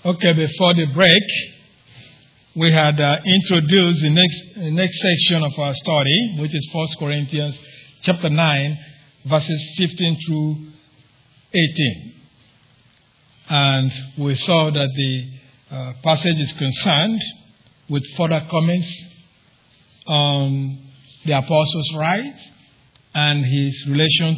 Okay, before the break, we had introduced the next section of our study, which is 1 Corinthians chapter 9, verses 15 through 18. And we saw that the passage is concerned with further comments on the apostles' right and his relation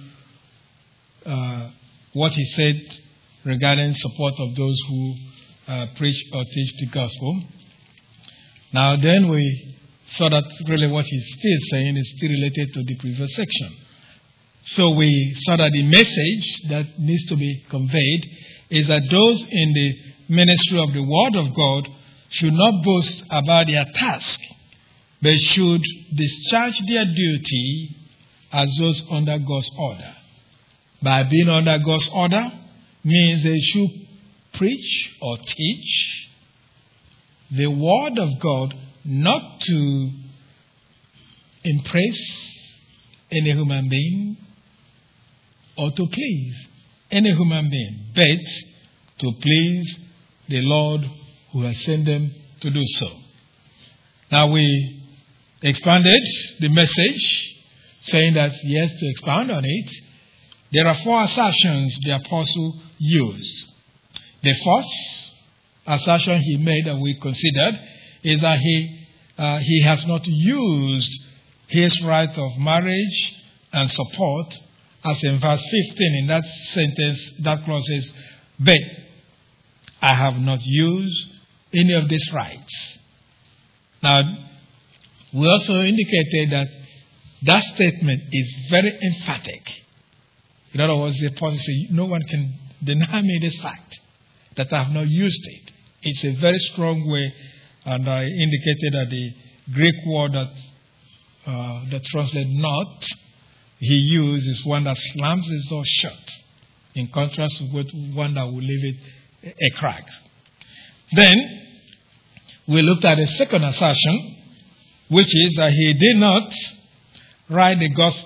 to what he said regarding support of those who preach or teach the gospel. Now then we saw that really what he's still saying is still related to the previous section. So we saw that the message that needs to be conveyed is that those in the ministry of the Word of God should not boast about their task, but should discharge their duty as those under God's order. By being under God's order means they should preach or teach the Word of God, not to impress any human being or to please any human being, but to please the Lord who has sent them to do so. Now we expanded the message, saying that, yes, to expound on it, there are 4 assertions the apostle used. The first assertion he made that we considered is that he has not used his right of marriage and support, as in verse 15 in that sentence, that clause says, but I have not used any of these rights. Now, we also indicated that that statement is very emphatic. In other words, the apostle says, no one can deny me this fact that I have not used it. It's a very strong way, and I indicated that the Greek word that translates not, he used is one that slams his door shut, in contrast with one that will leave it a crack. Then, we looked at the second assertion, which is that he did not write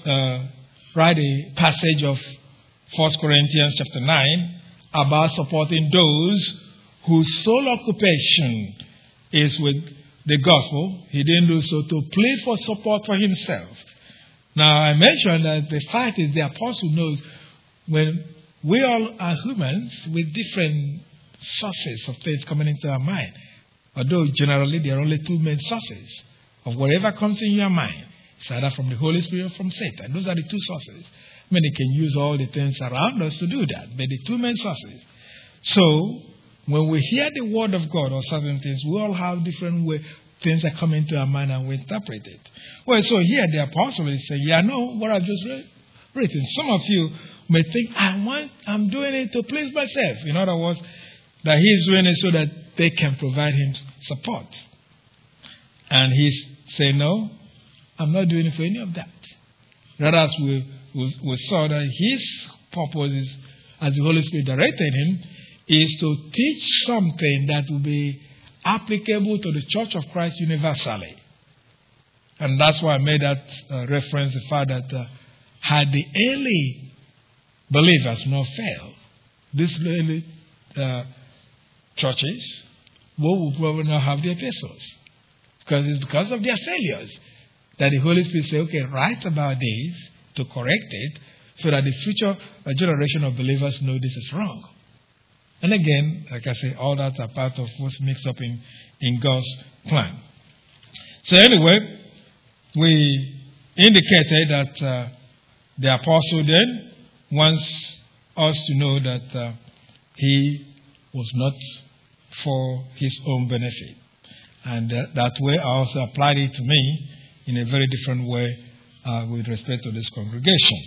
a passage of 1 Corinthians chapter 9 about supporting those whose sole occupation is with the gospel. He didn't do so to plead for support for himself. Now, I mentioned that the fact is the apostle knows when we all are humans with different sources of things coming into our mind. Although generally there are only 2 main sources of whatever comes in your mind. It's either from the Holy Spirit or from Satan. Those are the 2 sources. I mean, they can use all the things around us to do that, but the 2 main sources. So, when we hear the word of God or certain things, we all have different things that come into our mind and we interpret it. Well, so here the apostle is saying, yeah, I know what I've just written. Some of you may think, I'm doing it to please myself. In other words, that he's doing it so that they can provide him support. And he's saying, no, I'm not doing it for any of that. Rather, as we saw that his purpose is, as the Holy Spirit directed him, is to teach something that will be applicable to the Church of Christ universally. And that's why I made that reference, the fact that had the early believers not failed, these early churches, we will probably not have the epistles. Because it's because of their failures that the Holy Spirit said, okay, write about this to correct it so that the future generation of believers know this is wrong. And again, like I say, all that are part of what's mixed up in God's plan. So anyway, we indicated that the apostle then wants us to know that he was not for his own benefit. And that way I also applied it to me in a very different way with respect to this congregation.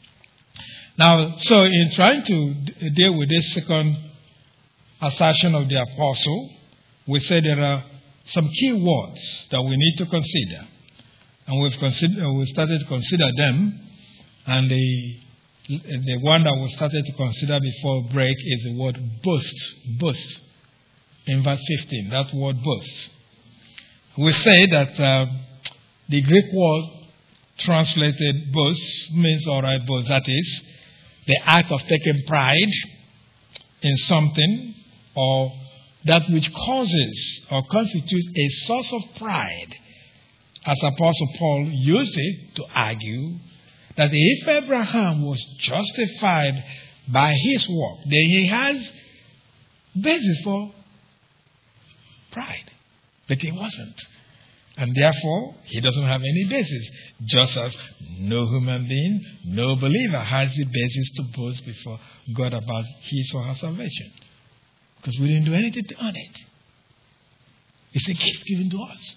Now, so in trying to deal with this second assertion of the apostle, we said there are some key words that we need to consider. And we started to consider them. And the one that we started to consider before break is the word boast. Boast. In verse 15, that word boast. We say that the Greek word translated boast means alright boast. That is the act of taking pride in something or that which causes or constitutes a source of pride, as Apostle Paul used it to argue that if Abraham was justified by his work, then he has basis for pride. But he wasn't. And therefore, he doesn't have any basis. Just as no human being, no believer has the basis to boast before God about his or her salvation. Because we didn't do anything to earn it. It's a gift given to us.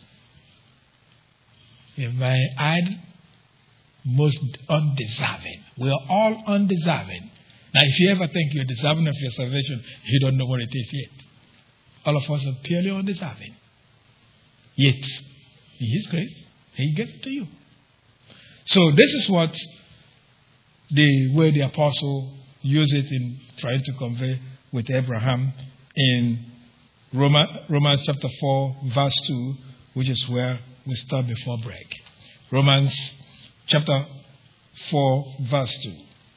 If I add most undeserving. We are all undeserving. Now, if you ever think you're deserving of your salvation, you don't know what it is yet. All of us are purely undeserving. Yet, in His grace, He gave it to you. So this is what the way the apostle used it in trying to convey with Abraham in Romans chapter 4, verse 2, which is where we start before break. Romans chapter 4, verse 2.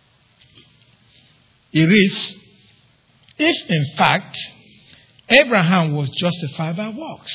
It reads, if in fact Abraham was justified by works,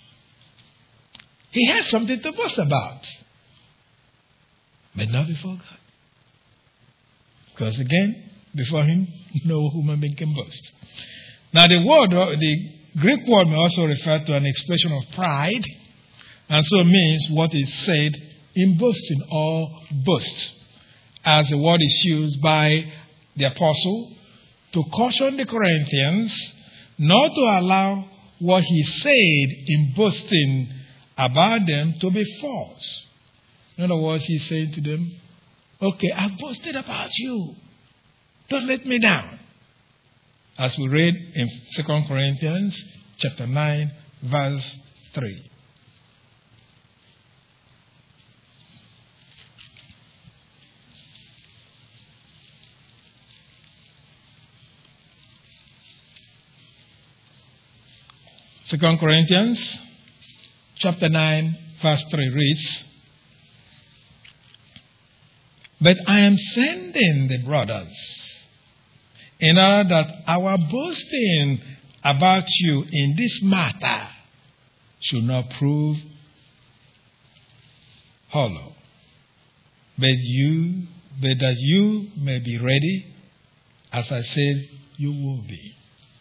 he had something to boast about, but not before God. Because again, before Him, no human being can boast. Now the Greek word may also refer to an expression of pride, and so means what is said in boasting or boast, as the word is used by the apostle to caution the Corinthians not to allow what he said in boasting about them to be false. In other words, he's saying to them, okay, I've boasted about you. Don't let me down. As we read in 2 Corinthians chapter 9, verse 3. Second Corinthians chapter 9, verse 3 reads, but I am sending the brothers in order that our boasting about you in this matter should not prove hollow, but that you may be ready, as I said you will be.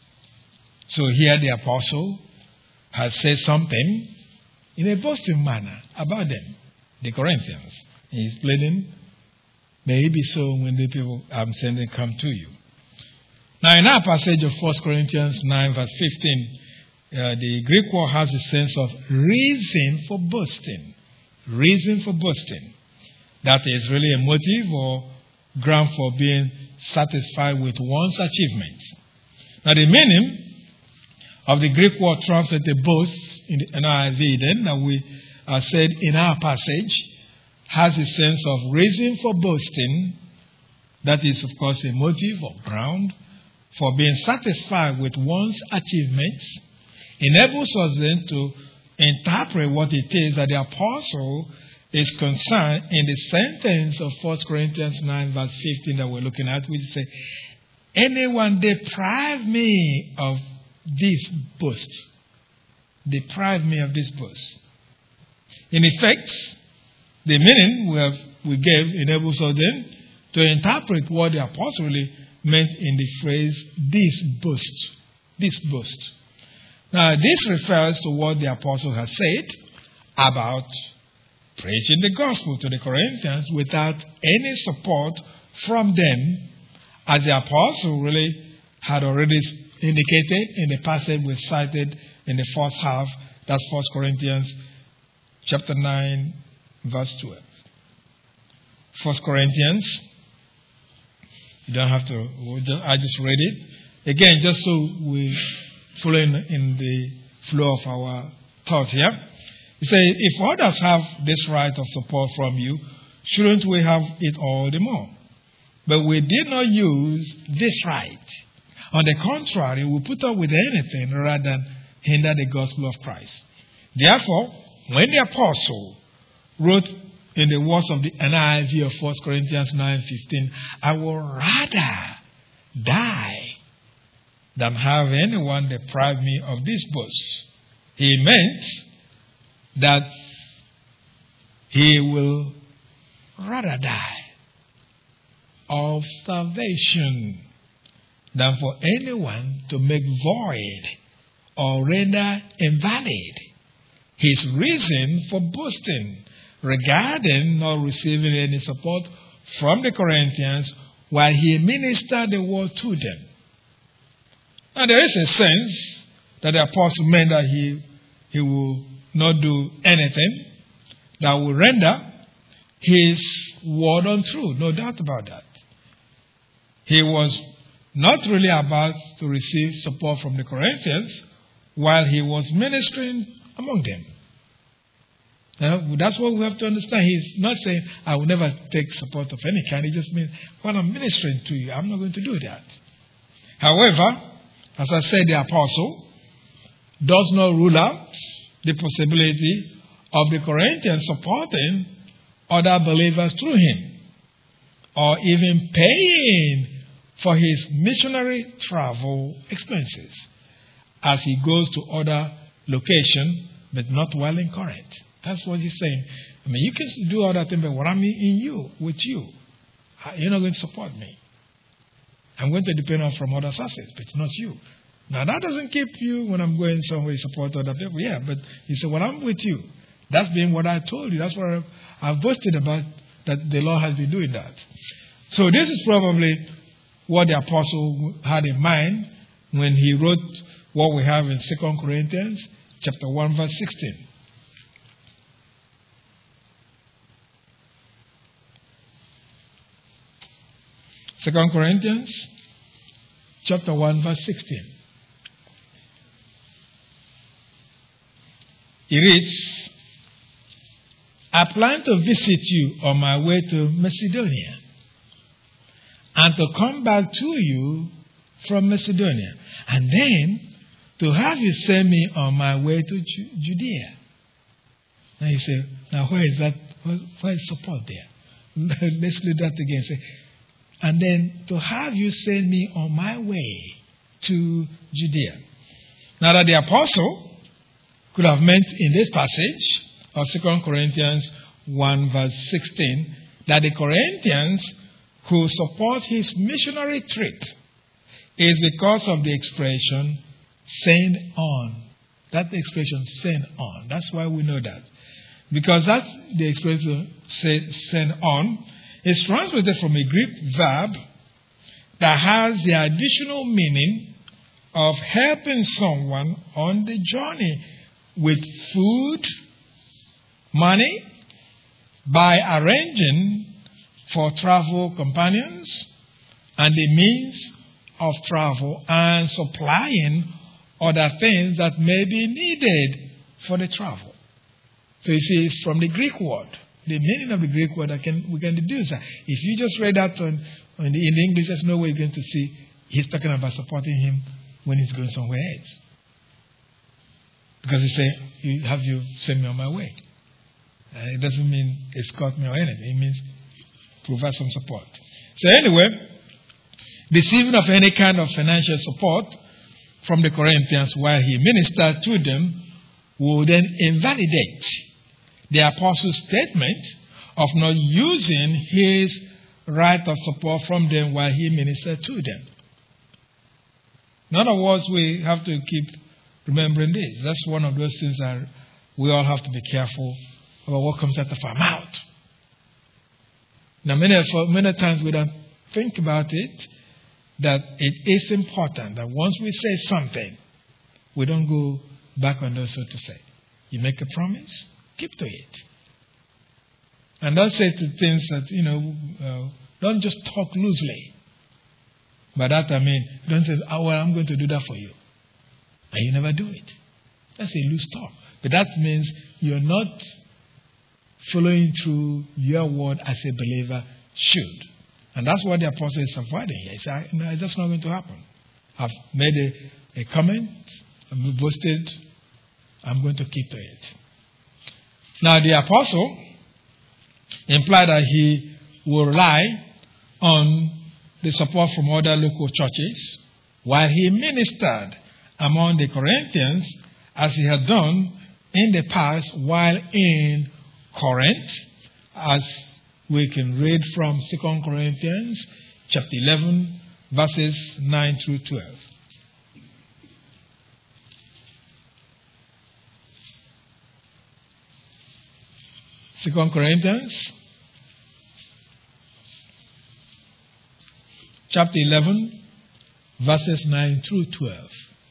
So here the apostle has said something in a boasting manner about them, the Corinthians. He's pleading, may it be so when the people I'm sending come to you. Now, in our passage of 1 Corinthians 9, verse 15, the Greek word has a sense of reason for boasting. Reason for boasting. That is really a motive or ground for being satisfied with one's achievements. Now, the meaning of the Greek word translated boast in the NIV then that we said in our passage has a sense of reason for boasting. That is, of course, a motive or ground for being satisfied with one's achievements. Enables us then to interpret what it is that the apostle is concerned in the sentence of 1 Corinthians 9 verse 15 that we're looking at, which says, anyone deprive me of this boast. Deprive me of this boast. In effect, the meaning we gave enables us then to interpret what the apostle really meant in the phrase, this boast. This boast. Now, this refers to what the apostle has said about preaching the gospel to the Corinthians without any support from them, as the apostle really had already indicated in the passage we cited in the first half. That's 1 Corinthians chapter 9, verse 12. 1 Corinthians, you don't have to, I just read it. Again, just so we follow in the flow of our thought here. He says, if others have this right of support from you, shouldn't we have it all the more? But we did not use this right. On the contrary, we put up with anything rather than hinder the gospel of Christ. Therefore, when the apostle wrote in the words of the NIV of 1 Corinthians 9:15, I will rather die than have anyone deprive me of this boast. He meant that he will rather die of starvation than for anyone to make void or render invalid his reason for boasting regarding not receiving any support from the Corinthians while he ministered the word to them. Now there is a sense that the apostle meant that he will not do anything that will render his word untrue. No doubt about that. He was not really about to receive support from the Corinthians while he was ministering among them. That's what we have to understand. He's not saying, I will never take support of any kind. He just means, when I'm ministering to you, I'm not going to do that. However, as I said, the apostle does not rule out the possibility of the Corinthians supporting other believers through him, or even paying for his missionary travel expenses as he goes to other locations, but not while in Corinth. That's what he's saying. I mean, you can do all that thing, but when I'm in you, with you, you're not going to support me. I'm going to depend on from other sources, but not you. Now, that doesn't keep you when I'm going somewhere support other people. Yeah, but he said, when I'm with you, that's been what I told you. That's what I've boasted about, that the Lord has been doing that. So this is probably what the apostle had in mind when he wrote what we have in 2 Corinthians chapter 1, verse 16. 2 Corinthians chapter 1, verse 16. It reads, I plan to visit you on my way to Macedonia and to come back to you from Macedonia, and then to have you send me on my way to Judea. Now you say, now where is that? Where is support there? Let's do that again. Say, and then to have you send me on my way to Judea. Now that the apostle could have meant in this passage of 2 Corinthians 1 verse 16 that the Corinthians who support his missionary trip is because of the expression send on. That expression send on. That's why we know that. Because that's the expression send on. It's translated from a Greek verb that has the additional meaning of helping someone on the journey with food, money, by arranging for travel companions and the means of travel, and supplying other things that may be needed for the travel. So you see, it's from the Greek word. The meaning of the Greek word, we can deduce that. If you just read that in the English, there's no way you're going to see he's talking about supporting him when he's going somewhere else. Because he said, have you send me on my way. It doesn't mean escort me or anything. It means provide some support. So anyway, receiving of any kind of financial support from the Corinthians while he ministered to them will then invalidate the apostle's statement of not using his right of support from them while he ministered to them. In other words, we have to keep remembering this. That's one of those things that we all have to be careful about what comes out of our mouth. Now, many times we don't think about it, that it is important that once we say something, we don't go back on those, so to say. You make a promise, keep to it. And don't say to things that, don't just talk loosely. By that I mean, don't say, I'm going to do that for you. And you never do it. That's a loose talk. But that means you're not following through your word as a believer should. And that's what the apostle is avoiding here. He said, no, that's not going to happen. I've made a comment, I've boasted, I'm going to keep to it. Now the apostle implied that he will rely on the support from other local churches while he ministered among the Corinthians as he had done in the past while in Corinth, as we can read from 2 Corinthians chapter 11, verses 9 through 12. 2 Corinthians chapter 11, verses 9 through 12.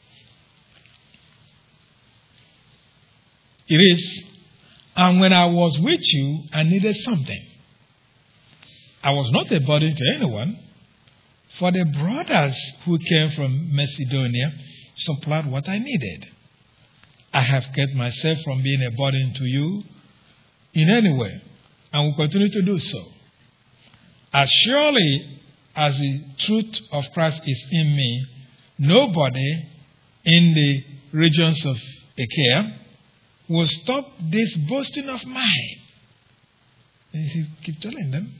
It is, and when I was with you, I needed something. I was not a burden to anyone, for the brothers who came from Macedonia supplied what I needed. I have kept myself from being a burden to you in any way, and will continue to do so. As surely as the truth of Christ is in me, nobody in the regions of Achaia will stop this boasting of mine. And he keep telling them,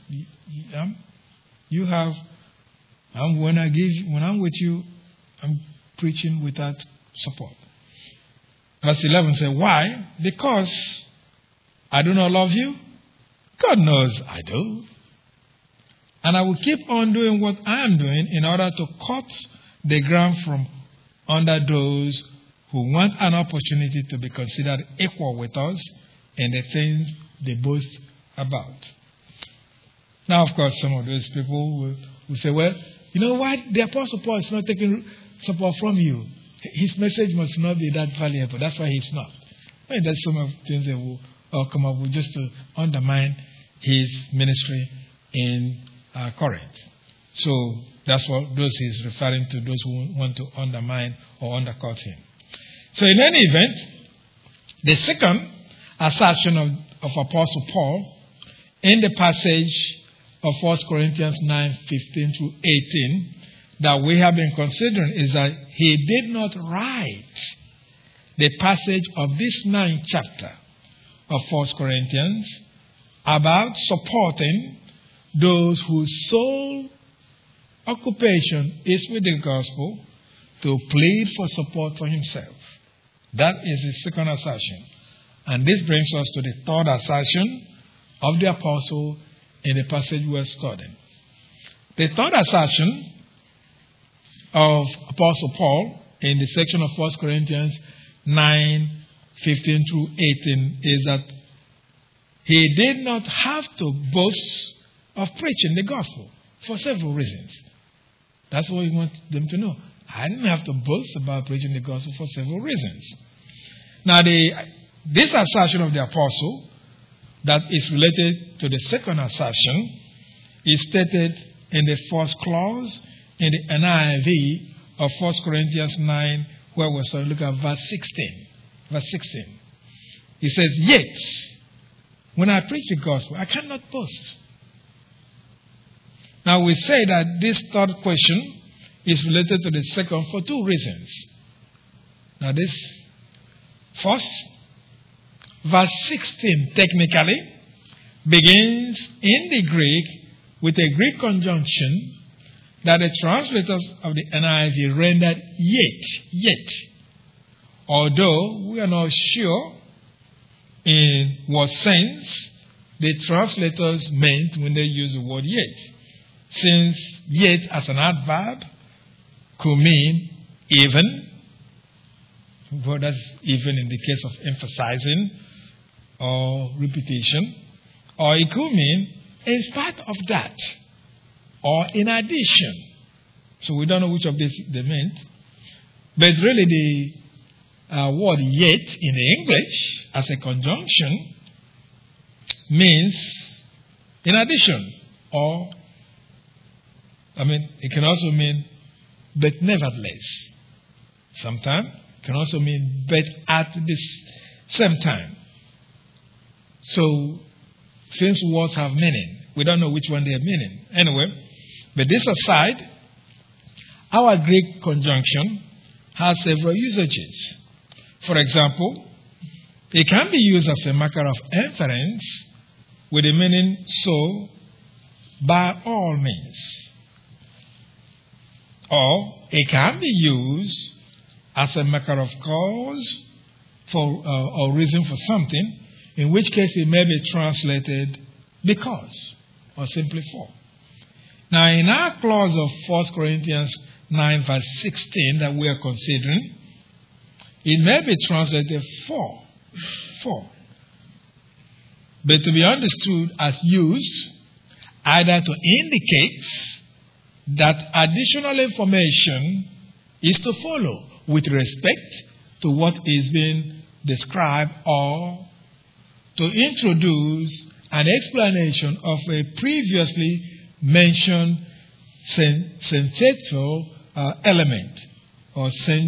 when I'm with you, I'm preaching without support. Verse 11 says, why? Because I do not love you? God knows I do. And I will keep on doing what I am doing in order to cut the ground from under those who want an opportunity to be considered equal with us in the things they boast about. Now, of course, some of those people will say, well, you know what? The Apostle Paul is not taking support from you. His message must not be that valuable. That's why he's not. And there's some of the things that will come up with just to undermine his ministry in Corinth. So that's what those he's referring to, those who want to undermine or undercut him. So in any event, the second assertion of Apostle Paul in the passage of 1 Corinthians 9:15 through 18 that we have been considering is that he did not write the passage of this 9th chapter of 1 Corinthians about supporting those whose sole occupation is with the gospel to plead for support for himself. That is his second assertion. And this brings us to the third assertion of the apostle in the passage we're studying. The third assertion of Apostle Paul in the section of 1 Corinthians 9:15 through 18 is that he did not have to boast of preaching the gospel for several reasons. That's what we want them to know. I didn't have to boast about preaching the gospel for several reasons. Now, this assertion of the apostle that is related to the second assertion is stated in the first clause in the NIV of 1 Corinthians 9, where we're starting to look at verse 16. Verse 16. He says, yet, when I preach the gospel, I cannot boast. Now, we say that this third question is related to the second for two reasons. Now, this first, verse 16 technically begins in the Greek with a Greek conjunction that the translators of the NIV rendered yet. Although we are not sure in what sense the translators meant when they use the word yet, since yet as an adverb could mean even, but that's even in the case of emphasizing or repetition, or it could mean in spite of that, or in addition. So we don't know which of these they meant. But really the word yet in the English as a conjunction means in addition, or it can also mean but nevertheless. Sometimes it can also mean but at this same time. So since words have meaning, we don't know which one they have meaning. Anyway, but this aside, our Greek conjunction has several usages. For example, it can be used as a marker of inference with the meaning so, by all means. Or it can be used as a matter of cause for or reason for something, in which case it may be translated because or simply for. Now, in our clause of 1 Corinthians 9 verse 16 that we are considering, it may be translated for. But to be understood as used either to indicate that additional information is to follow with respect to what is being described, or to introduce an explanation of a previously mentioned sensational element or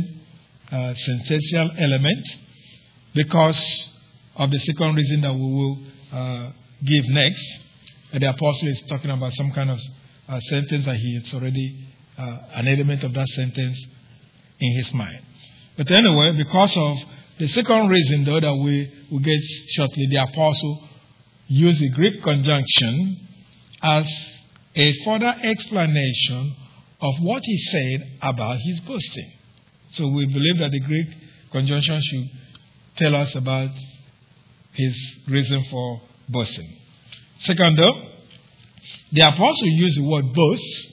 sensational element, because of the second reason that we will give next. The apostle is talking about some kind of sentence that he has already, an element of that sentence in his mind. But anyway, because of the second reason, though, that we will get shortly, the apostle used the Greek conjunction as a further explanation of what he said about his boasting. So we believe that the Greek conjunction should tell us about his reason for boasting. Second, though, the apostle used the word boast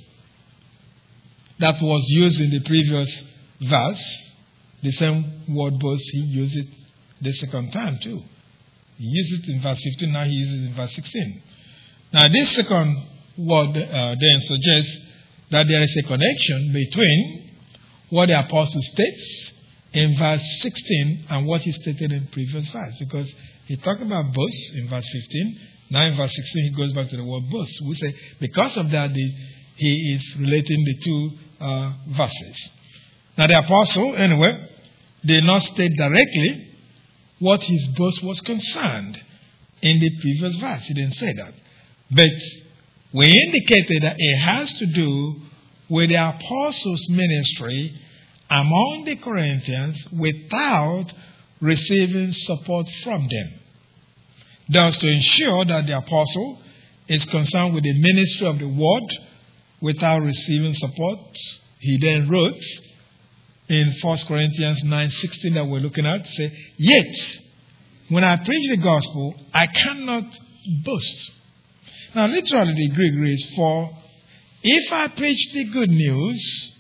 that was used in the previous verse. The same word boast, he used it the second time too. He used it in verse 15, now he uses it in verse 16. Now this second word then suggests that there is a connection between what the apostle states in verse 16 and what he stated in previous verse. Because he talked about boast in verse 15, now in verse 16 he goes back to the word boast. We say because of that he is relating the two verses. Now the apostle, anyway, did not state directly what his boast was concerned in the previous verse. He didn't say that. But we indicated that it has to do with the apostles' ministry among the Corinthians without receiving support from them. Thus, to ensure that the apostle is concerned with the ministry of the word without receiving support, he then wrote in 1 Corinthians 9:16 that we're looking at, say, yet, when I preach the gospel, I cannot boast. Now, literally, the Greek reads, for if I preach the good news,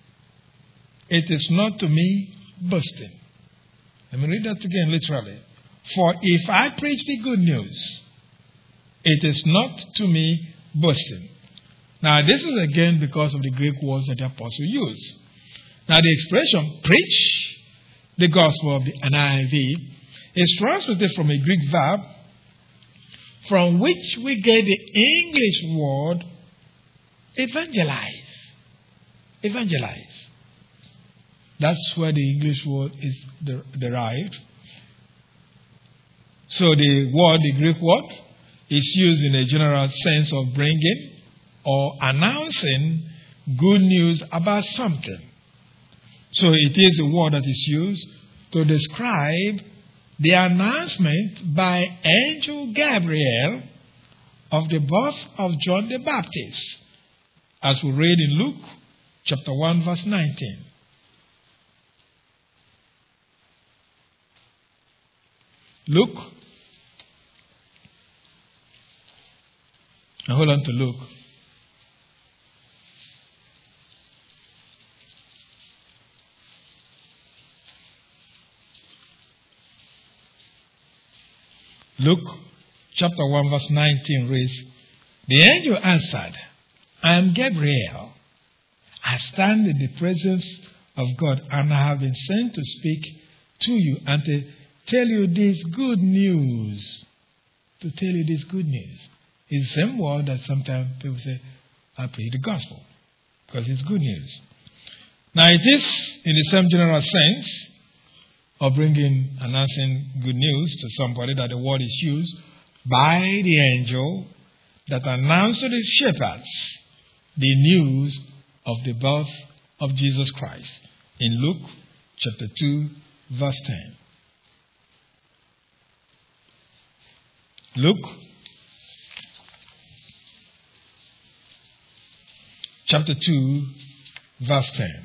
it is not to me boasting. Let me read that again, literally. For if I preach the good news, it is not to me boasting. Now, this is again because of the Greek words that the apostle used. Now, the expression preach the gospel of the NIV is translated from a Greek verb from which we get the English word evangelize. Evangelize. That's where the English word is derived. So the Greek word, is used in a general sense of bringing or announcing good news about something. So it is a word that is used to describe the announcement by angel Gabriel of the birth of John the Baptist, as we read in Luke chapter 1 verse 19. Luke, and hold on to Luke. Luke chapter 1 verse 19 reads, the angel answered, I am Gabriel. I stand in the presence of God, and I have been sent to speak to you and to tell you this good news. To tell you this good news. It's the same word that sometimes people say, I preach the gospel, because it's good news. Now it is in the same general sense of announcing good news to somebody that the word is used by the angel that announced to the shepherds the news of the birth of Jesus Christ in Luke chapter 2 verse 10. Luke chapter 2 verse 10.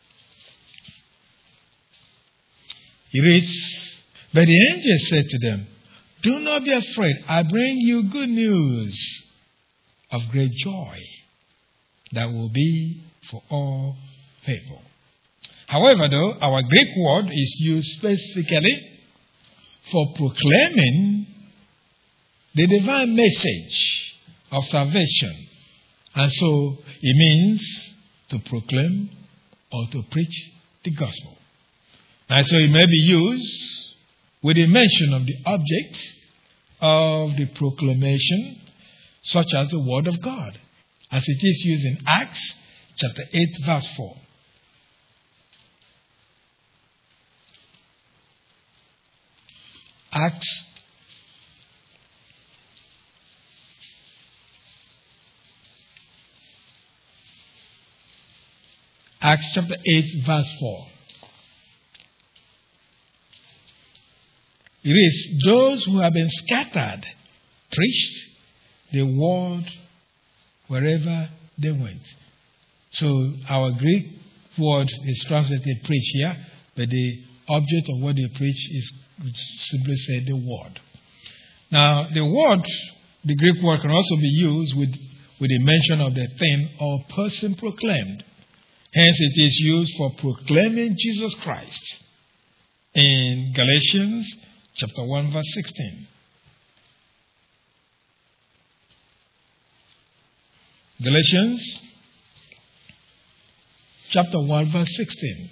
He reads, "But the angel said to them, 'Do not be afraid. I bring you good news of great joy that will be for all people.'" However, though, our Greek word is used specifically for proclaiming the divine message of salvation. And so it means to proclaim or to preach the gospel. And so it may be used with the mention of the object of the proclamation, such as the word of God, as it is used in Acts chapter 8, verse 4. Acts chapter 8, verse 4. It is, "Those who have been scattered preached the word wherever they went." So our Greek word is translated preach here, but the object of what they preach is simply said the word. Now, the Greek word can also be used with the mention of the thing or person proclaimed. Hence, it is used for proclaiming Jesus Christ in Galatians chapter 1, verse 16. Galatians chapter 1, verse 16.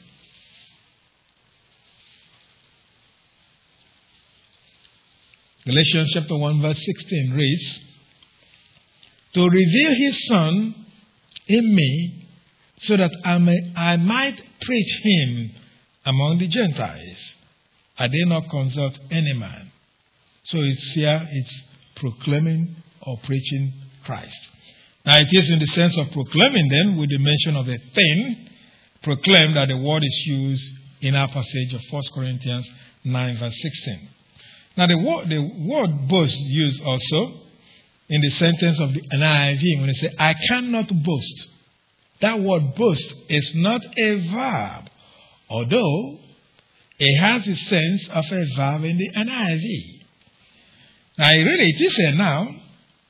Galatians chapter 1, verse 16 reads, "To reveal his Son in me, so that I might preach him among the Gentiles. I did not consult any man." So it's proclaiming or preaching Christ. Now it is in the sense of proclaiming then, with the mention of the thing proclaimed, that the word is used in our passage of 1 Corinthians 9, verse 16. Now the word boast used also in the sentence of the NIV when they say, "I cannot boast." That word boast is not a verb, although it has the sense of a verb in the NIV. Now it is a noun,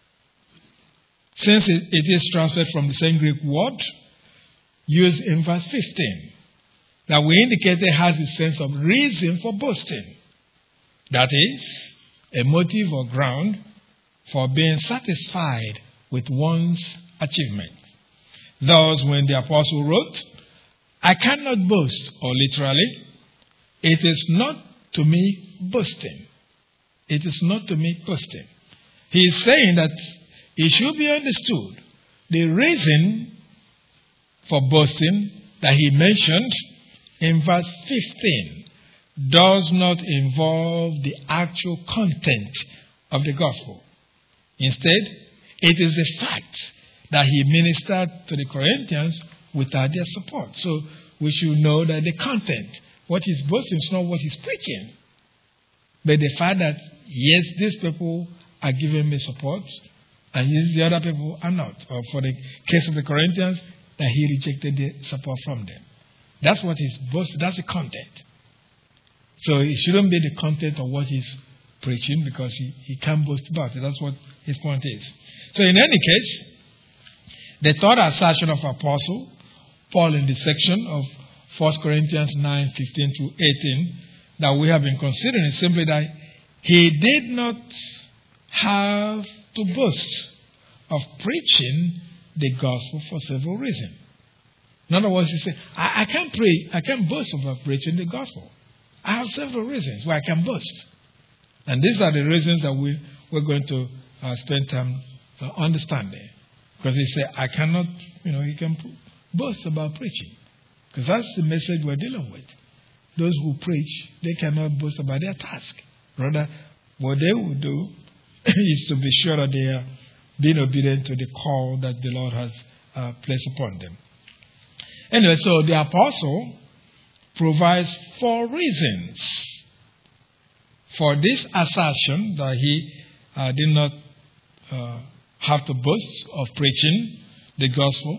since it is transferred from the same Greek word used in verse 15, that we indicate it has the sense of reason for boasting. That is, a motive or ground for being satisfied with one's achievement. Thus, when the apostle wrote, "I cannot boast," or literally, "It is not to me boasting." It is not to me boasting. He is saying that it should be understood the reason for boasting that he mentioned in verse 15 does not involve the actual content of the gospel. Instead, it is the fact that he ministered to the Corinthians without their support. So we should know that the content, what he's boasting, is not what he's preaching, but the fact that, yes, these people are giving me support, and yes, the other people are not. Or for the case of the Corinthians, that he rejected the support from them. That's what he's boasting. That's the content. So it shouldn't be the content of what he's preaching, because he can't boast about it. That's what his point is. So in any case, the third assertion of Apostle Paul in this section of 1 Corinthians 9, 15 through 18 that we have been considering is simply that he did not have to boast of preaching the gospel for several reasons. In other words, he said, I can't boast about preaching the gospel. I have several reasons why I can boast. And these are the reasons that we're going to spend time understanding. Because he said, I cannot, you can boast about preaching. Because that's the message we're dealing with. Those who preach, they cannot boast about their task. Rather, what they will do is to be sure that they are being obedient to the call that the Lord has placed upon them. Anyway, so the apostle provides 4 reasons for this assertion that he did not have to boast of preaching the gospel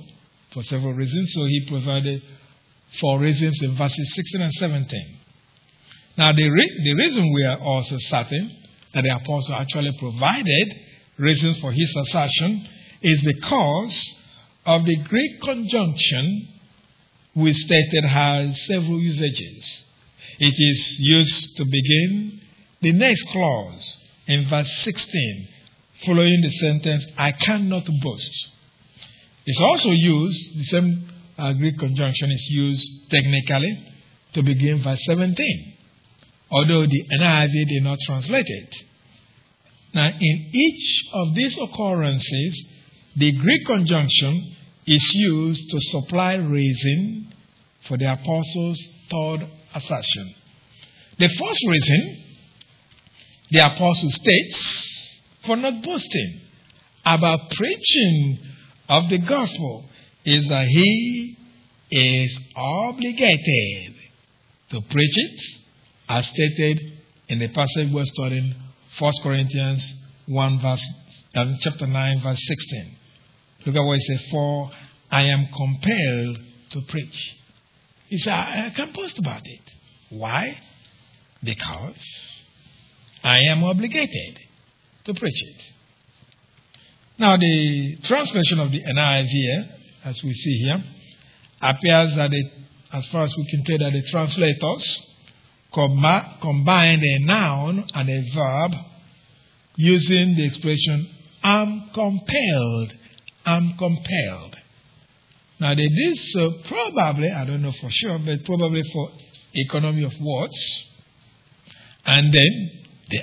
for several reasons. So he provided 4 reasons in verses 16 and 17. Now, the reason we are also certain that the apostle actually provided reasons for his assertion is because of the Greek conjunction we stated has several usages. It is used to begin the next clause in verse 16, following the sentence, I cannot boast. It's also used, the same Greek conjunction is used technically to begin verse 17, although the NIV did not translate it. Now, in each of these occurrences, the Greek conjunction is used to supply reason for the apostle's third assertion. The first reason the apostle states for not boasting about preaching of the gospel is that he is obligated to preach it, as stated in the passage we're studying, 1 Corinthians 1 chapter 9, verse 16. Look at what it says, for I am compelled to preach. He said, I can't boast about it. Why? Because I am obligated to preach it. Now, the translation of the NIV here, as we see here, appears that as far as we can tell, that the translators combined a noun and a verb using the expression, I'm compelled. I'm compelled. Now, they did so probably, I don't know for sure, but probably for economy of words. And then they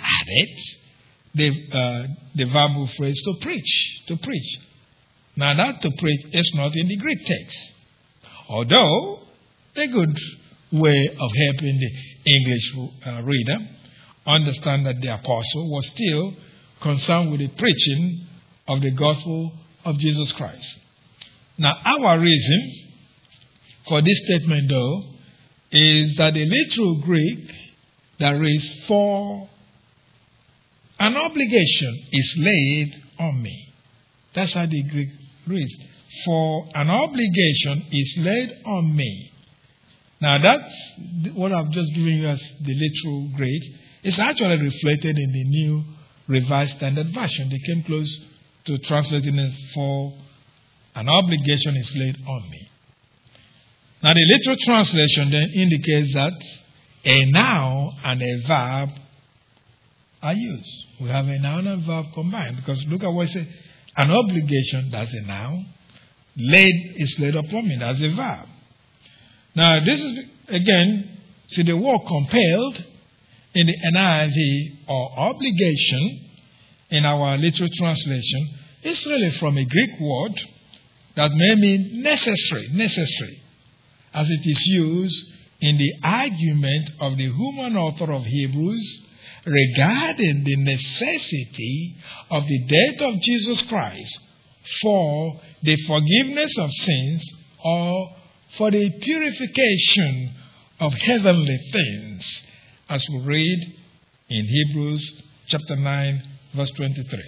added the verbal phrase to preach. To preach. Now, that to preach is not in the Greek text. Although, a good way of helping the English reader understand that the apostle was still concerned with the preaching of the gospel of Jesus Christ. Now, our reason for this statement, though, is that the literal Greek that reads, for an obligation is laid on me. That's how the Greek reads. For an obligation is laid on me. Now, that's what I've just given you as the literal Greek. It's actually reflected in the New Revised Standard Version. They came close to translating it, for an obligation is laid on me. Now, the literal translation then indicates that a noun and a verb are used. We have a noun and verb combined, because look at what it says. An obligation, that's a noun. Laid is laid upon me, that's a verb. Now, this is, again, see the word compelled in the NIV, or obligation in our literal translation, is really from a Greek word that may mean necessary, as it is used in the argument of the human author of Hebrews regarding the necessity of the death of Jesus Christ for the forgiveness of sins or for the purification of heavenly things, as we read in Hebrews chapter 9, verse 23.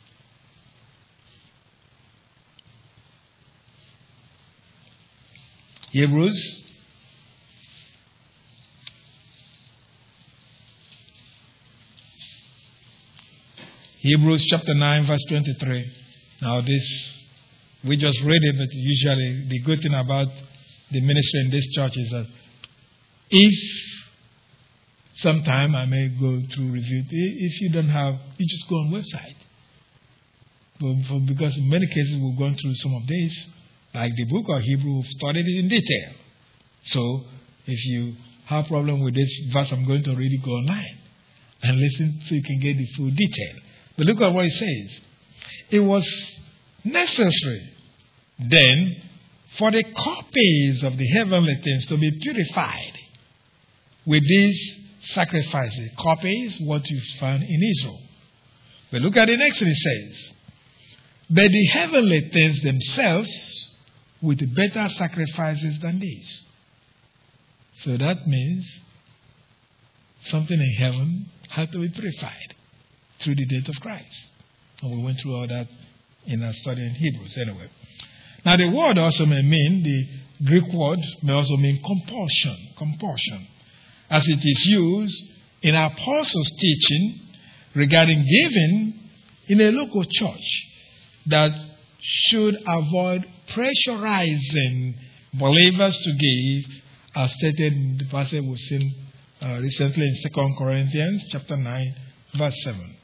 Hebrews chapter 9, verse 23. Now we just read it, but usually the good thing about the ministry in this church is that if sometime I may go through review, if you don't have, you just go on website. Because in many cases we've gone through some of these, like the book of Hebrew, we've studied it in detail. So if you have a problem with this verse, I'm going to really go online and listen so you can get the full detail. But look at what it says. It was necessary then for the copies of the heavenly things to be purified with these sacrifices. Copies, what you find in Israel. But look at the next one, it says, but the heavenly things themselves with better sacrifices than these. So that means something in heaven had to be purified through the death of Christ. And we went through all that in our study in Hebrews anyway. Now the word also may mean, the Greek word may also mean compulsion, as it is used in apostles' teaching regarding giving in a local church that should avoid pressurizing believers to give, as stated in the passage we've seen recently in 2 Corinthians chapter 9, verse 7.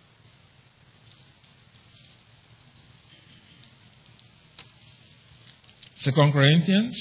Second Corinthians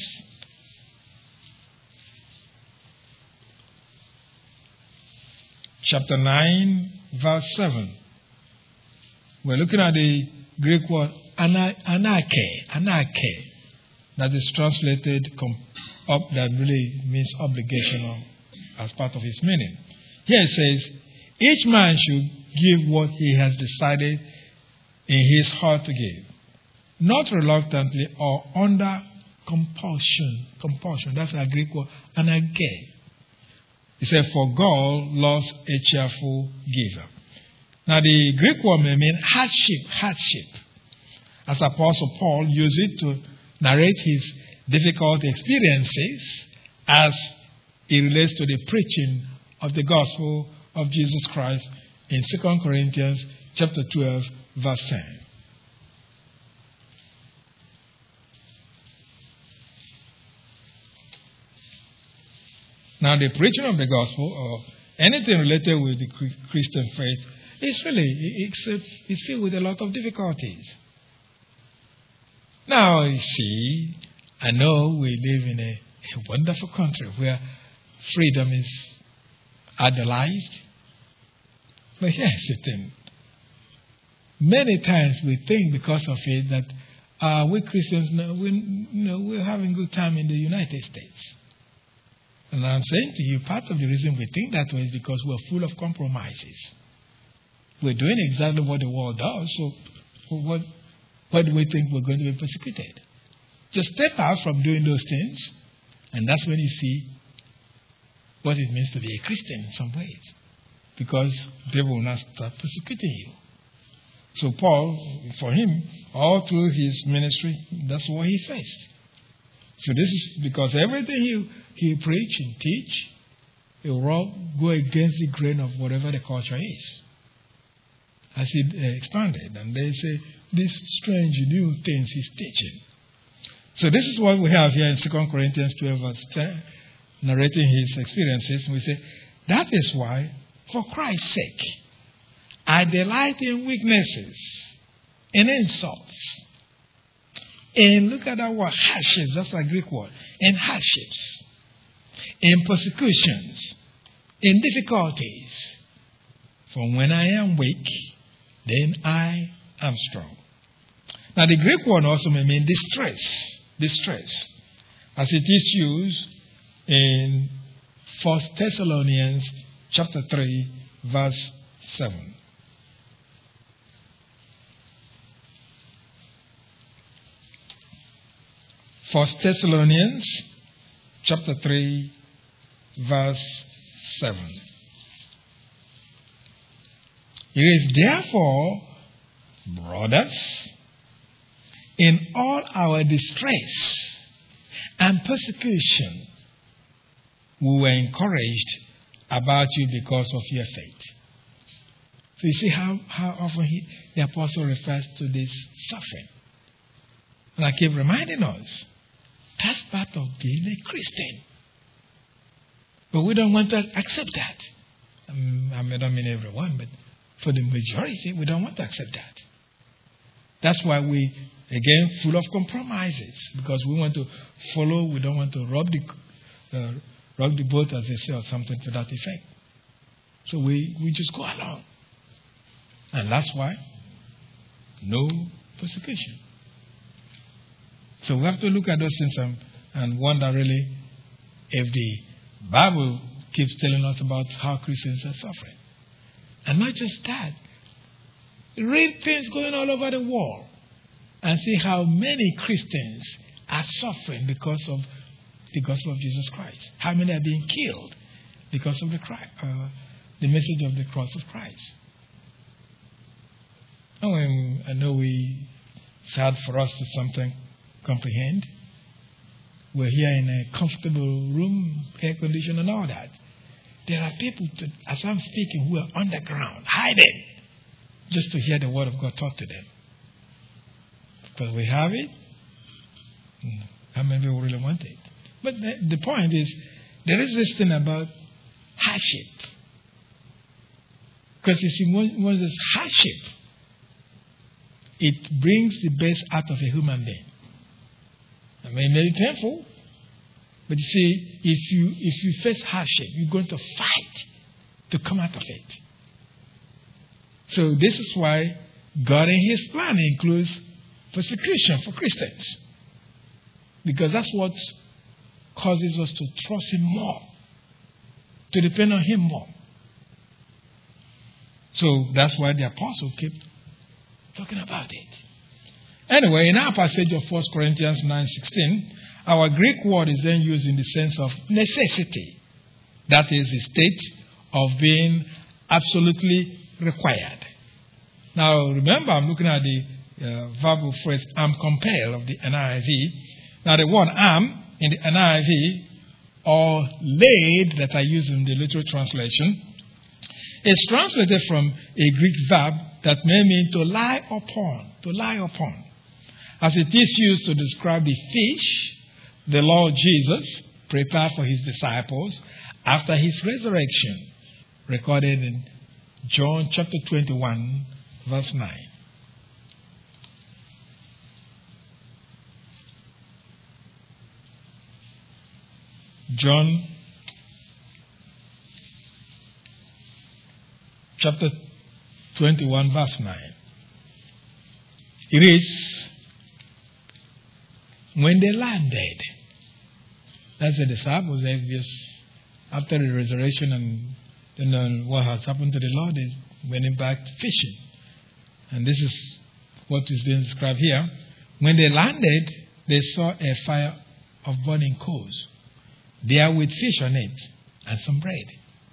chapter 9, verse 7. We're looking at the Greek word anarche, that is translated that really means obligation as part of its meaning. Here it says, each man should give what he has decided in his heart to give, not reluctantly or under compulsion. That's a Greek word, anarche. It says, for God loves a cheerful giver. Now the Greek word may mean hardship. As Apostle Paul used it to narrate his difficult experiences as it relates to the preaching of the gospel of Jesus Christ in 2 Corinthians chapter 12, verse 10. Now the preaching of the gospel or anything related with the Christian faith is it's filled with a lot of difficulties. Now, you see, I know we live in a wonderful country where freedom is idolized. But here's the thing. Many times we think because of it that we Christians, we're having a good time in the United States. And I'm saying to you, part of the reason we think that way is because we're full of compromises. We're doing exactly what the world does, so why do we think we're going to be persecuted? Just step out from doing those things, and that's when you see what it means to be a Christian in some ways. Because they will not start persecuting you. So Paul, for him, all through his ministry, that's what he faced. So this is because everything he preach and teach, it will go against the grain of whatever the culture is. As he expanded, and they say, these strange new things he's teaching. So this is what we have here in 2 Corinthians 12, verse 10, narrating his experiences. We say, that is why, for Christ's sake, I delight in weaknesses, in insults, in, look at that word, hardships, that's a Greek word, in hardships, in persecutions, in difficulties. For when I am weak, then I am strong. Now the Greek word also may mean distress, as it is used in 1 Thessalonians chapter 3, verse 7. First Thessalonians chapter 3, verse 7. It is therefore, brothers, in all our distress and persecution, we were encouraged about you because of your faith. So you see how often the apostle refers to this suffering. And I keep reminding us, that's part of being a Christian. But we don't want to accept that. I don't mean everyone, but for the majority, we don't want to accept that. That's why we, again, full of compromises. Because we want to follow, we don't want to rock the boat, as they say, or something to that effect. So we just go along. And that's why no persecution. So we have to look at those things and wonder really if the Bible keeps telling us about how Christians are suffering. And not just that. Read things going all over the world and see how many Christians are suffering because of the gospel of Jesus Christ. How many are being killed because of the message of the cross of Christ. I know it's hard for us to something comprehend. We're here in a comfortable room, air conditioned and all that. There are people, as I'm speaking, who are underground, hiding, just to hear the word of God taught to them. Because we have it, how many people really want it? But the point is, there is this thing about hardship. Because you see, when there's hardship, it brings the best out of a human being. I mean, it may be painful, but you see, if you face hardship, you're going to fight to come out of it. So this is why God in His plan includes persecution for Christians. Because that's what causes us to trust Him more, to depend on Him more. So that's why the apostle kept talking about it. Anyway, in our passage of 1 Corinthians 9:16, our Greek word is then used in the sense of necessity. That is the state of being absolutely required. Now, remember, I'm looking at the verbal phrase, I'm compelled, of the NIV. Now, the word am in the NIV, or laid, that I use in the literal translation, is translated from a Greek verb that may mean to lie upon, to lie upon. As it is used to describe the fish the Lord Jesus prepared for His disciples after His resurrection, recorded in John chapter 21, verse 9. John chapter 21, verse 9. It reads, when they landed, that's the disciples, they just, after the resurrection and then what has happened to the Lord, is went back fishing. And this is what is being described here. When they landed, they saw a fire of burning coals, there with fish on it and some bread.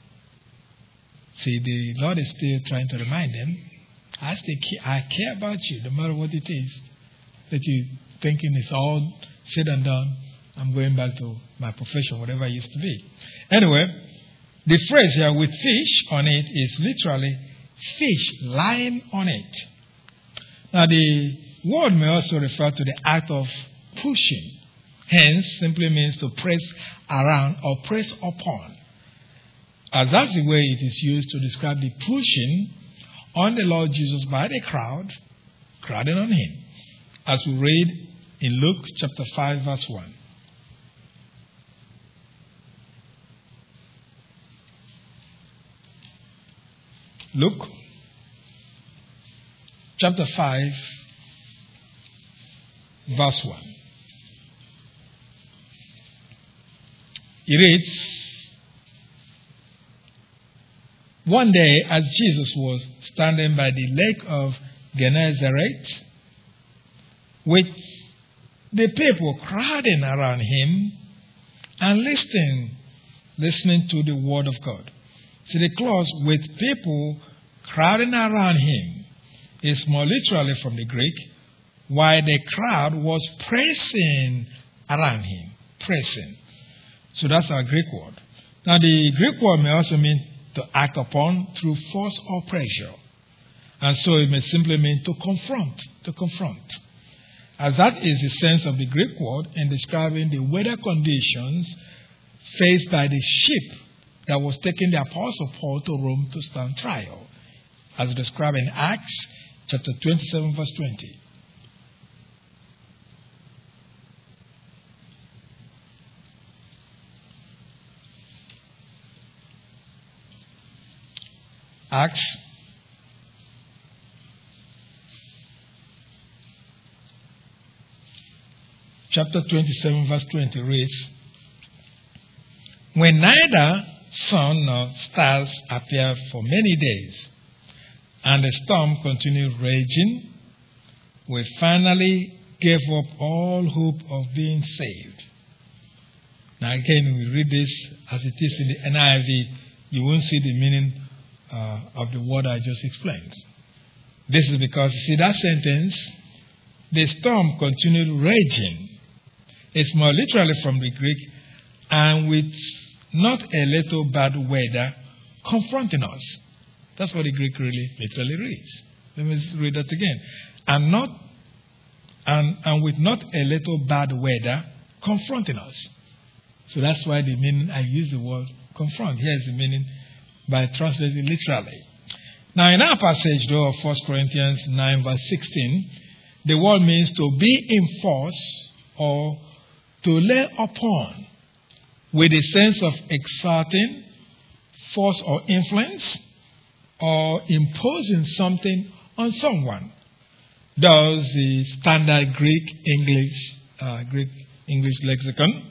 See, the Lord is still trying to remind them, I care about you, no matter what it is that you thinking it's all said and done. I'm going back to my profession, whatever it used to be. Anyway, the phrase here with fish on it is literally fish lying on it. Now, the word may also refer to the act of pushing. Hence, simply means to press around or press upon. As that's the way it is used to describe the pushing on the Lord Jesus by the crowd, crowding on Him. As we read in Luke chapter 5, verse 1. Luke chapter 5, verse 1. It reads, one day as Jesus was standing by the lake of Gennesaret, with the people crowding around Him and listening to the word of God. See, the clause with people crowding around Him is more literally from the Greek, while the crowd was pressing around Him. Pressing. So that's our Greek word. Now, the Greek word may also mean to act upon through force or pressure. And so it may simply mean to confront. To confront. As that is the sense of the Greek word in describing the weather conditions faced by the ship that was taking the Apostle Paul to Rome to stand trial, as described in Acts chapter 27, verse 20. Acts chapter 27, verse 20 reads, when neither sun nor stars appeared for many days, and the storm continued raging, we finally gave up all hope of being saved. Now again, we read this as it is in the NIV, you won't see the meaning of the word I just explained. This is because, see, that sentence the storm continued raging. It's more literally from the Greek, and with not a little bad weather confronting us. That's what the Greek really literally reads. Let me read that again. And with not a little bad weather confronting us. So that's why the meaning, I use the word confront. Here's the meaning by translating literally. Now in our passage though of 1 Corinthians 9 verse 16, the word means to be in force or to lay upon with a sense of exerting force or influence or imposing something on someone. Thus, the standard Greek English lexicon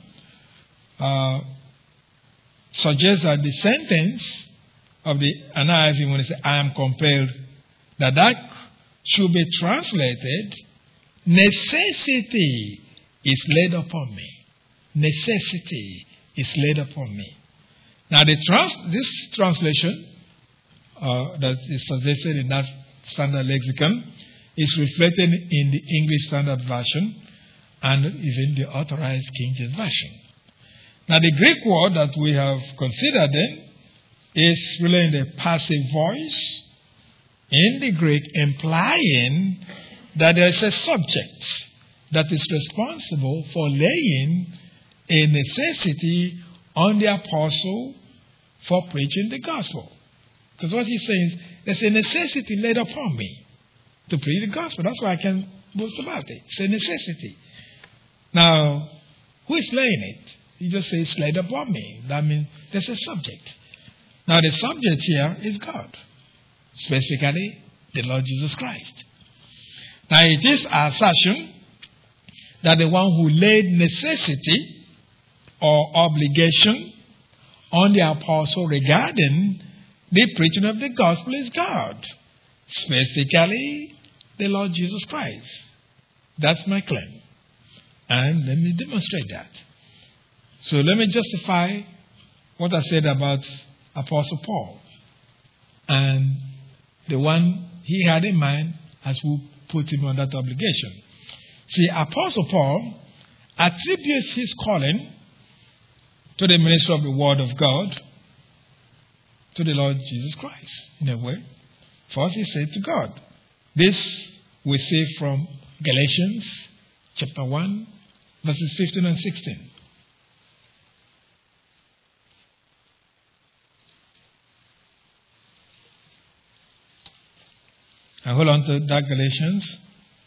suggests that the sentence of the NIV, when it says, I am compelled, that should be translated, necessity is laid upon me. Necessity is laid upon me. Now, this translation that is suggested in that standard lexicon is reflected in the English Standard Version and even the Authorized King James Version. Now, the Greek word that we have considered then is really in the passive voice in the Greek, implying that there is a subject that is responsible for laying a necessity on the apostle for preaching the gospel. Because what he's saying is, there's a necessity laid upon me to preach the gospel. That's why I can boast about it. It's a necessity. Now, who is laying it? He just says, it's laid upon me. That means there's a subject. Now, the subject here is God. Specifically, the Lord Jesus Christ. Now, it is our assertion that the one who laid necessity or obligation on the apostle regarding the preaching of the gospel is God. Specifically, the Lord Jesus Christ. That's my claim. And let me demonstrate that. So let me justify what I said about Apostle Paul and the one he had in mind as who put him on that obligation. See, Apostle Paul attributes his calling to the ministry of the Word of God to the Lord Jesus Christ, in a way. First, he said to God. This we see from Galatians chapter 1, verses 15 and 16. And hold on to that Galatians.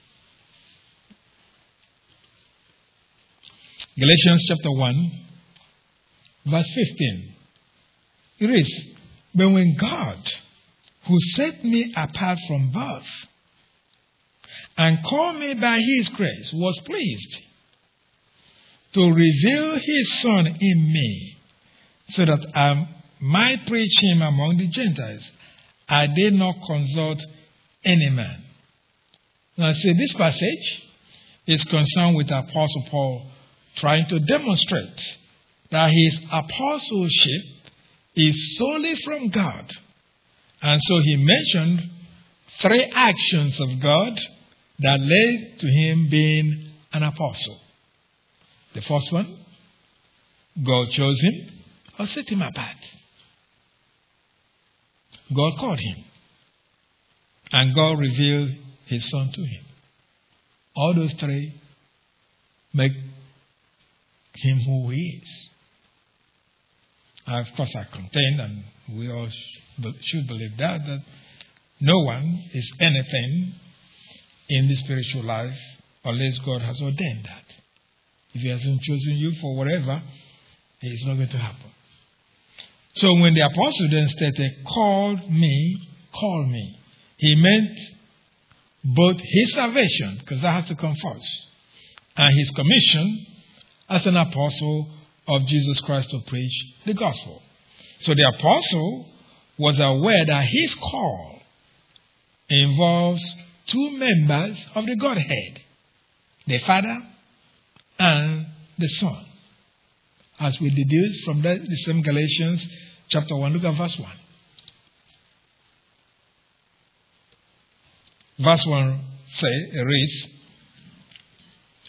Galatians chapter 1, verse 15. It reads, but when God, who set me apart from birth and called me by his grace, was pleased to reveal his Son in me, so that I might preach him among the Gentiles, I did not consult any man. Now, see, this passage is concerned with Apostle Paul trying to demonstrate that his apostleship is solely from God. And so he mentioned 3 actions of God that led to him being an apostle. The first one, God chose him or set him apart. God called him. And God revealed his Son to him. All those 3 make him who he is. Of course, I contend, and we all should believe that no one is anything in the spiritual life unless God has ordained that. If he hasn't chosen you for whatever, it's not going to happen. So when the apostle then stated, call me, he meant both his salvation, because that has to come first, and his commission as an apostle of Jesus Christ to preach the gospel. So the apostle was aware that his call involves 2 members of the Godhead, the Father and the Son. As we deduce from the same Galatians chapter 1, look at verse 1. Verse 1 reads,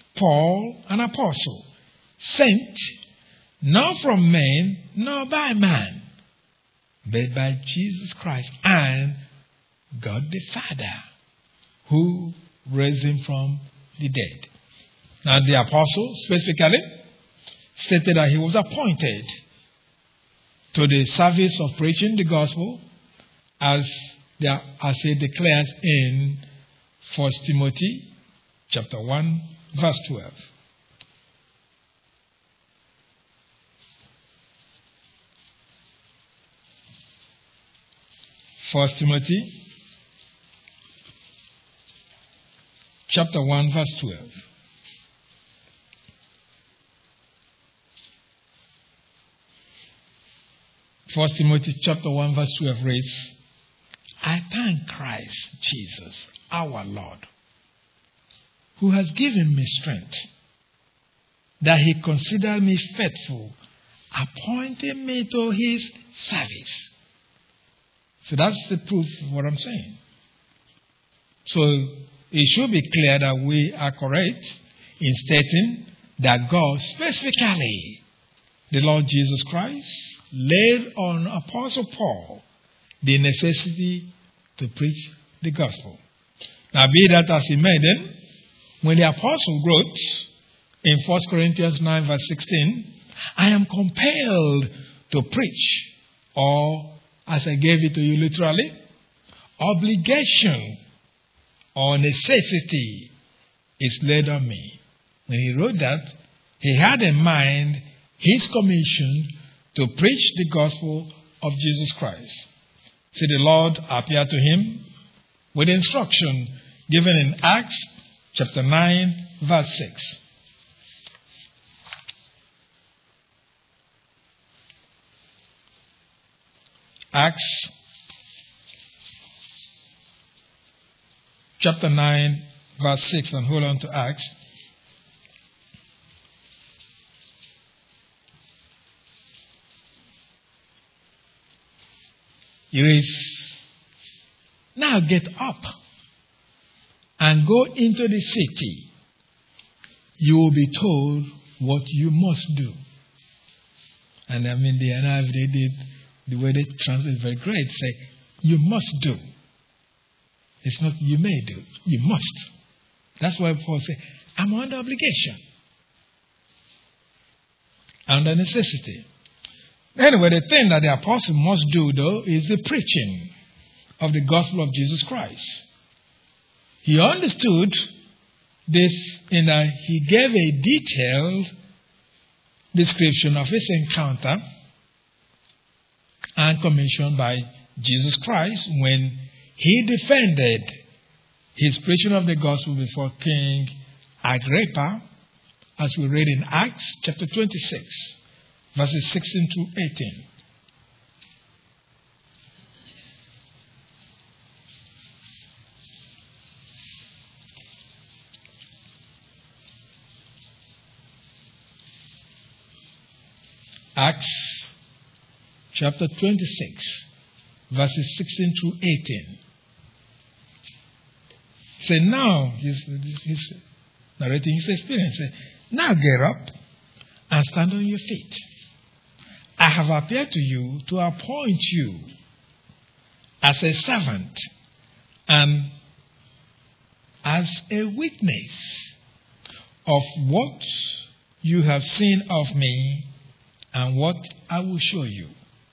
Paul, an apostle, sent not from men, nor by man, but by Jesus Christ and God the Father, who raised him from the dead. Now the apostle specifically stated that he was appointed to the service of preaching the gospel as he declares in 1 Timothy chapter 1, verse 12. First Timothy chapter 1, verse 12. First Timothy chapter 1, verse 12 reads, I thank Christ Jesus, our Lord, who has given me strength, that he considered me faithful, appointing me to his service. So that's the proof of what I'm saying. So it should be clear that we are correct in stating that God specifically, the Lord Jesus Christ, laid on Apostle Paul the necessity to preach the gospel. Now be that as it may then, when the apostle wrote in 1 Corinthians 9 verse 16, I am compelled to preach, or as I gave it to you literally, obligation or necessity is laid on me. When he wrote that, he had in mind his commission to preach the gospel of Jesus Christ. See, the Lord appeared to him with instruction given in Acts chapter 9, verse 6. Acts chapter 9, verse 6, and hold on to Acts. It is, now get up and go into the city. You will be told what you must do. And I mean, the NIV, they did, the way they translate is very great. Say, you must do. It's not you may do, you must. That's why Paul says, I'm under obligation, under necessity. Anyway, the thing that the apostle must do, though, is the preaching of the gospel of Jesus Christ. He understood this in that he gave a detailed description of his encounter and commissioned by Jesus Christ when he defended his preaching of the gospel before King Agrippa, as we read in Acts chapter 26. Verses 16 to 18. Acts chapter 26, verses 16 to 18. Say, now, he's narrating his experience. Say, now get up and stand on your feet. I have appeared to you to appoint you as a servant and as a witness of what you have seen of me and what I will show you.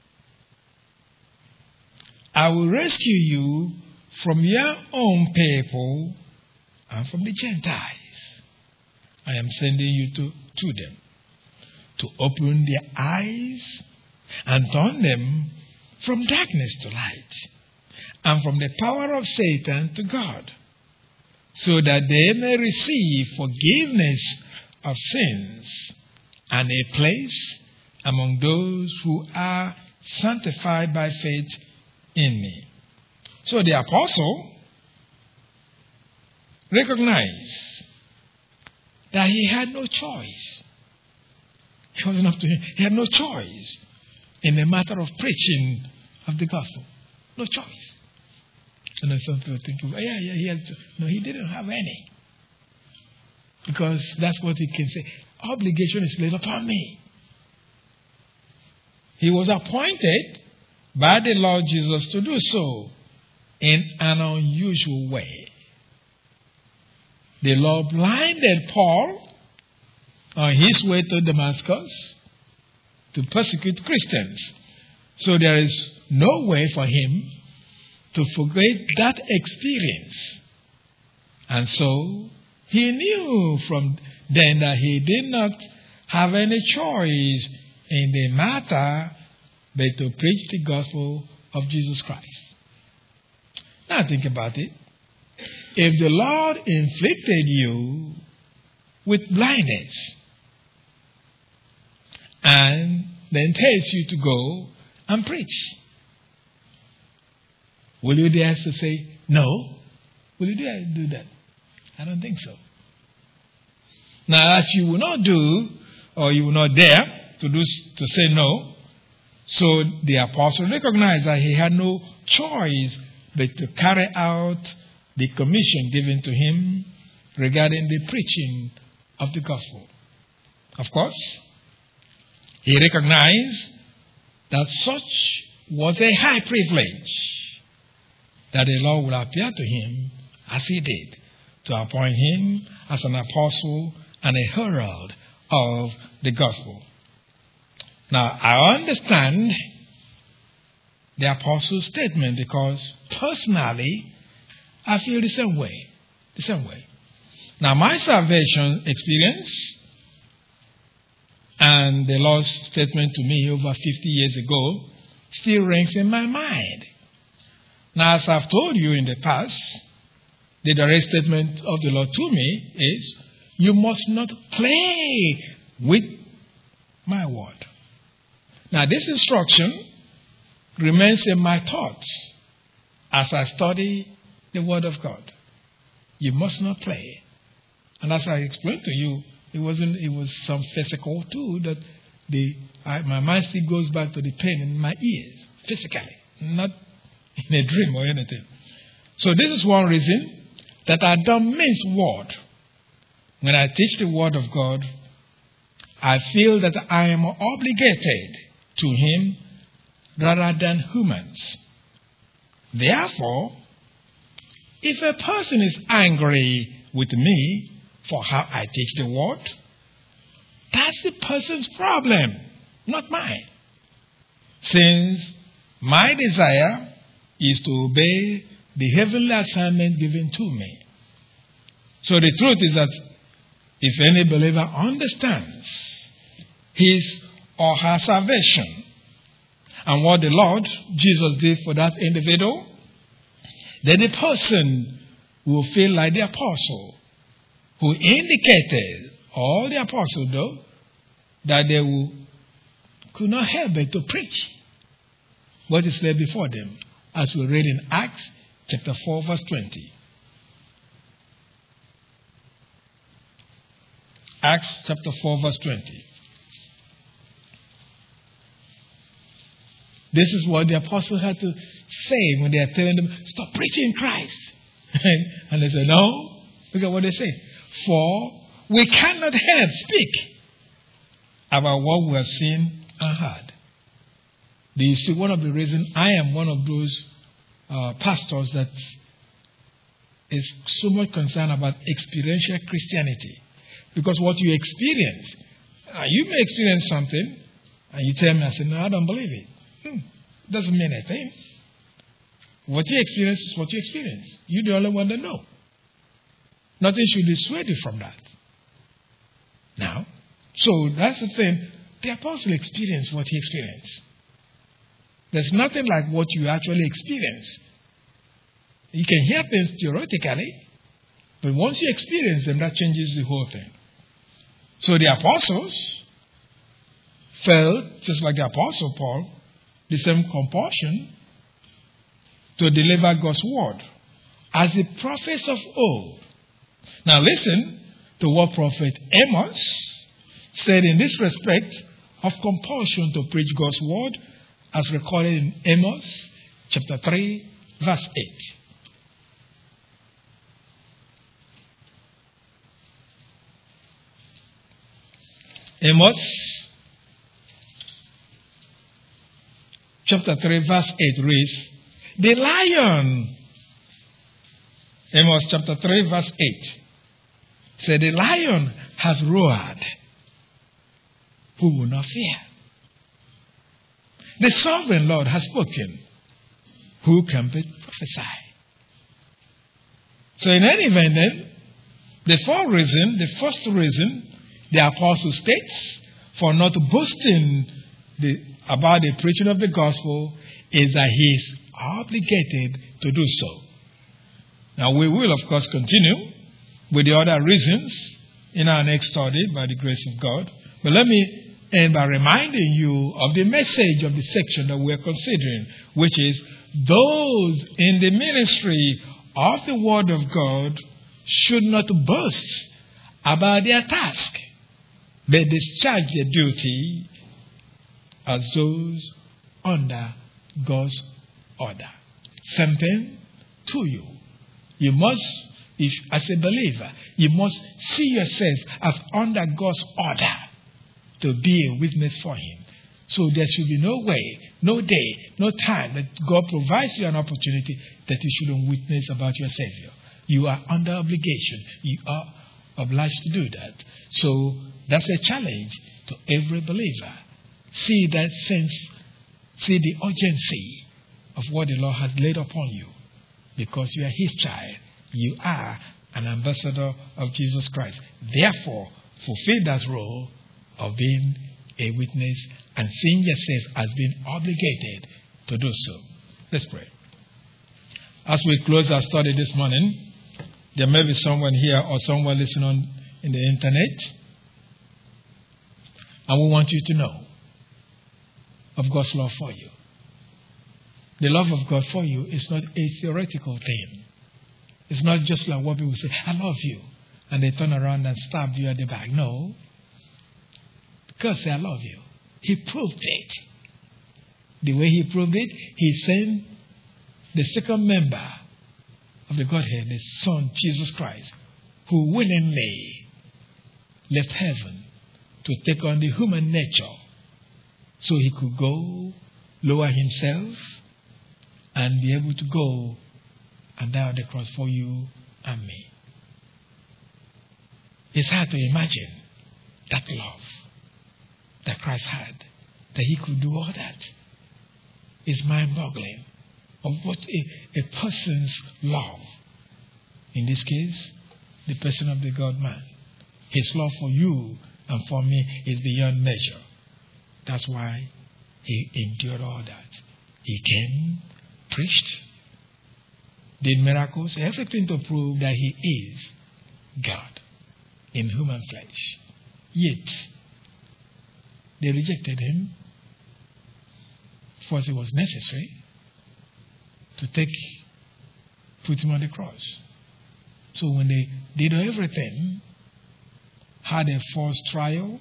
I will rescue you from your own people and from the Gentiles. I am sending you to them, to open their eyes and turn them from darkness to light, and from the power of Satan to God, so that they may receive forgiveness of sins and a place among those who are sanctified by faith in me. So the apostle recognized that he had no choice. It wasn't up to him. He had no choice in the matter of preaching of the gospel. No choice. And then some people think, he had to. No, he didn't have any. Because that's what he can say. Obligation is laid upon me. He was appointed by the Lord Jesus to do so in an unusual way. The Lord blinded Paul on his way to Damascus to persecute Christians. So there is no way for him to forget that experience. And so he knew from then that he did not have any choice in the matter but to preach the gospel of Jesus Christ. Now think about it. If the Lord inflicted you with blindness and then tells you to go and preach, will you dare to say no? Will you dare to do that? I don't think so. Now, as you will not do, or you will not dare to say no, so the apostle recognized that he had no choice but to carry out the commission given to him regarding the preaching of the gospel. Of course, he recognized that such was a high privilege that the Lord would appear to him as he did, to appoint him as an apostle and a herald of the gospel. Now, I understand the apostle's statement because personally, I feel the same way. The same way. Now, my salvation experience and the Lord's statement to me over 50 years ago still rings in my mind. Now, as I've told you in the past, the direct statement of the Lord to me is, you must not play with my word. Now, this instruction remains in my thoughts as I study the word of God. You must not play. And as I explained to you, it was some physical too that my mind still goes back to the pain in my ears, physically, not in a dream or anything. So this is one reason that I don't mince word. When I teach the word of God, I feel that I am obligated to him rather than humans. Therefore, if a person is angry with me for how I teach the word, that's the person's problem, not mine. Since my desire is to obey the heavenly assignment given to me. So the truth is that if any believer understands his or her salvation and what the Lord Jesus did for that individual, then the person will feel like the apostle who indicated, all the apostles though, that they could not help but to preach what is laid before them, as we read in Acts chapter 4 verse 20. Acts chapter 4 verse 20. This is what the apostles had to say when they are telling them, stop preaching Christ. And they say, no. Look at what they say. For we cannot help speak about what we have seen and heard. Do you see one of the reasons I am one of those pastors that is so much concerned about experiential Christianity? Because what you experience, you may experience something, and you tell me, I say, no, I don't believe it. Doesn't mean anything. What you experience is what you experience. You're the only one that know. Nothing should dissuade you from that. Now, so that's the thing. The apostle experienced what he experienced. There's nothing like what you actually experience. You can hear things theoretically, but once you experience them, that changes the whole thing. So the apostles felt, just like the apostle Paul, the same compulsion to deliver God's word as the prophets of old. Now listen to what prophet Amos said in this respect of compulsion to preach God's word, as recorded in Amos chapter 3 verse 8. Amos chapter 3 verse 8 reads, the lion, Amos chapter 3 verse 8, said, the lion has roared, who will not fear? The sovereign Lord has spoken, who can prophesy? So in any event then, the first reason the apostle states for not boasting about the preaching of the gospel is that he is obligated to do so. Now we will of course continue with the other reasons in our next study by the grace of God. But let me end by reminding you of the message of the section that we're considering, which is those in the ministry of the Word of God should not boast about their task, but discharge their duty as those under God's order. Something to you. You must, as a believer, you must see yourself as under God's order to be a witness for Him. So there should be no way, no day, no time that God provides you an opportunity that you shouldn't witness about your Savior. You are under obligation. You are obliged to do that. So that's a challenge to every believer. See that sense, see the urgency of what the Lord has laid upon you. Because you are His child. You are an ambassador of Jesus Christ. Therefore, fulfill that role of being a witness and seeing yourself as being obligated to do so. Let's pray. As we close our study this morning, there may be someone here or someone listening in the internet, and we want you to know of God's love for you. The love of God for you is not a theoretical thing. It's not just like what people say, I love you, and they turn around and stab you at the back. No. God said, I love you. He proved it. The way He proved it, He sent the second member of the Godhead, the Son, Jesus Christ, who willingly left heaven to take on the human nature so He could go, lower Himself, and be able to go and die on the cross for you and me. It's hard to imagine that love that Christ had, that He could do all that. It's mind-boggling of what a person's love, in this case, the person of the God-man, His love for you and for me is beyond measure. That's why He endured all that. He came, preached, did miracles, everything to prove that He is God in human flesh. Yet, they rejected Him. First, it was necessary to put Him on the cross. So when they did everything, had a false trial,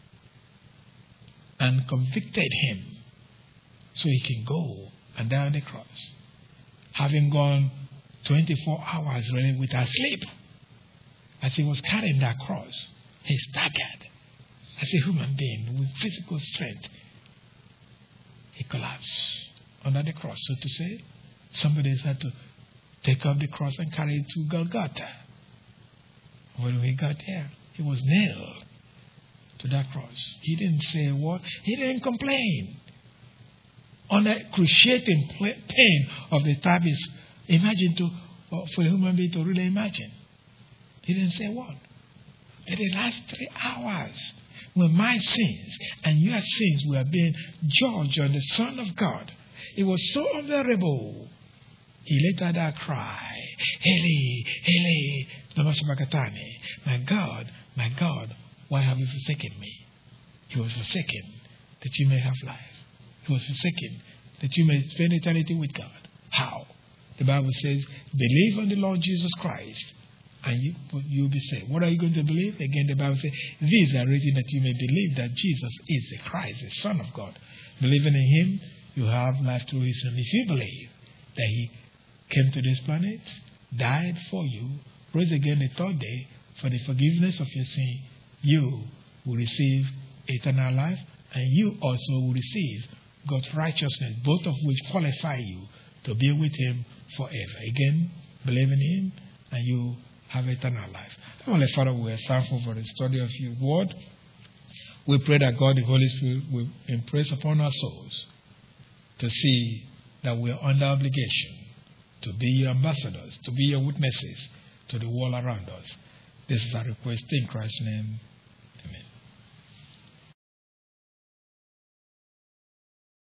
and convicted Him so He can go and die on the cross, having gone 24 hours really without sleep, as He was carrying that cross, He staggered. As a human being with physical strength, He collapsed under the cross. So to say, somebody had to take up the cross and carry it to Golgotha. When we got there, He was nailed to that cross. He didn't say a word. He didn't complain. On the excruciating pain of the type is, imagine for a human being to really imagine. He didn't say a word. In the last 3 hours, when my sins and your sins were being judged on the Son of God, it was so unbearable. He let out that cry, Eli, Eli, lama sabachthani. My God, why have you forsaken me? He was forsaken that you may have life. He was forsaken that you may spend eternity with God. How? The Bible says, believe on the Lord Jesus Christ, and you'll be saved. What are you going to believe? Again, the Bible says, these are written that you may believe that Jesus is the Christ, the Son of God. Believing in Him, you have life through His Son. If you believe that He came to this planet, died for you, rose again the third day for the forgiveness of your sin, you will receive eternal life, and you also will receive God's righteousness, both of which qualify you to be with Him forever. Again, believe in Him, and you have eternal life. Heavenly Father, we are thankful for the study of your word. We pray that God, the Holy Spirit, will impress upon our souls to see that we are under obligation to be your ambassadors, to be your witnesses to the world around us. This is our request in Christ's name.